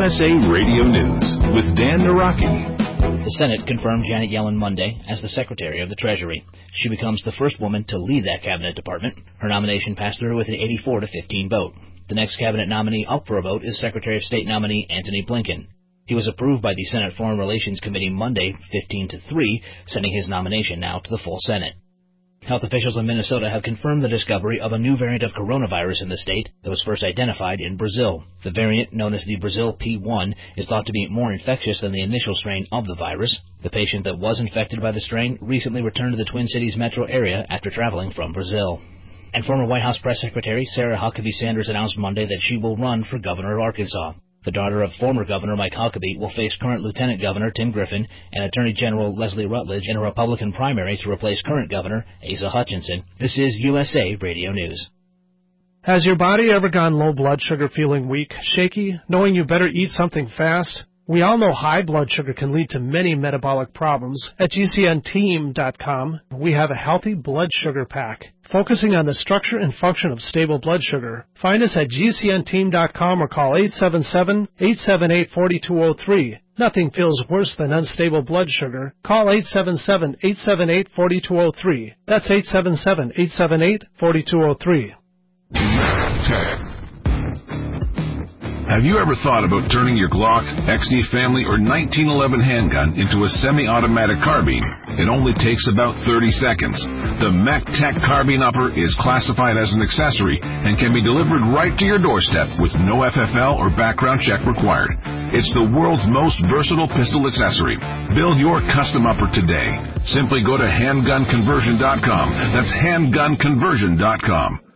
USA Radio News with Dan Naraki. The Senate confirmed Janet Yellen Monday as the Secretary of the Treasury. She becomes the first woman to lead that cabinet department. Her nomination passed through with an 84-15 vote. The next cabinet nominee up for a vote is Secretary of State nominee Antony Blinken. He was approved by the Senate Foreign Relations Committee Monday, 15-3, sending his nomination now to the full Senate. Health officials in Minnesota have confirmed the discovery of a new variant of coronavirus in the state that was first identified in Brazil. The variant, known as the Brazil P1, is thought to be more infectious than the initial strain of the virus. The patient that was infected by the strain recently returned to the Twin Cities metro area after traveling from Brazil. And former White House Press Secretary Sarah Huckabee Sanders announced Monday that she will run for governor of Arkansas. The daughter of former Governor Mike Huckabee will face current Lieutenant Governor Tim Griffin and Attorney General Leslie Rutledge in a Republican primary to replace current Governor Asa Hutchinson. This is USA Radio News. Has your body ever gone low blood sugar, feeling weak, shaky, knowing you better eat something fast? We all know high blood sugar can lead to many metabolic problems. At GCNteam.com, we have a healthy blood sugar pack, focusing on the structure and function of stable blood sugar. Find us at GCNteam.com or call 877-878-4203. Nothing feels worse than unstable blood sugar. Call 877-878-4203. That's 877-878-4203. Have you ever thought about turning your Glock, XD Family, or 1911 handgun into a semi-automatic carbine? It only takes about 30 seconds. The Mech Tech Carbine Upper is classified as an accessory and can be delivered right to your doorstep with no FFL or background check required. It's the world's most versatile pistol accessory. Build your custom upper today. Simply go to handgunconversion.com. That's handgunconversion.com.